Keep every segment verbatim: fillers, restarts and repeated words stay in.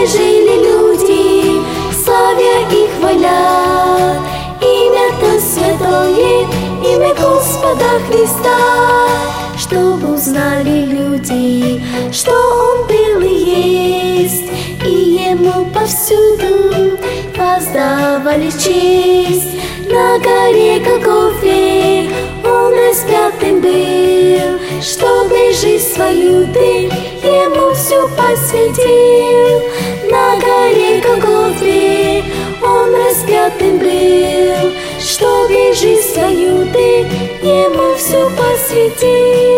жили люди, славя и хваля имя-то святое, имя Господа Христа. Чтобы узнали люди, что Он был и есть, и Ему повсюду воздавали честь. На горе Голгофе Он распятым был, чтобы жизнь свою ты Ему всю посвятил. На горе Голгофе Он распятым был, чтобы жизнь свою ты Ему всю посвятил.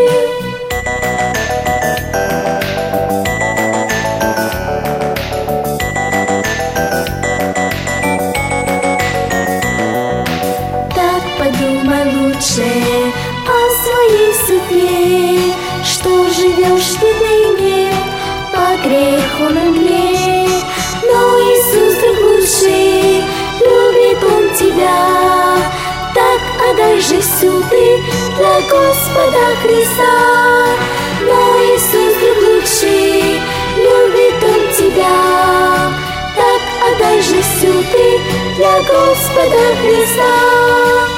Так подумай лучше о своей судьбе, что живешь ты ныне по греху на мгле. Но Иисус друг лучший, любит Он тебя, так отдай же всю ты для Господа Христа. Но Иисус друг лучший, любит Он тебя, так отдай же всю ты для Господа Христа.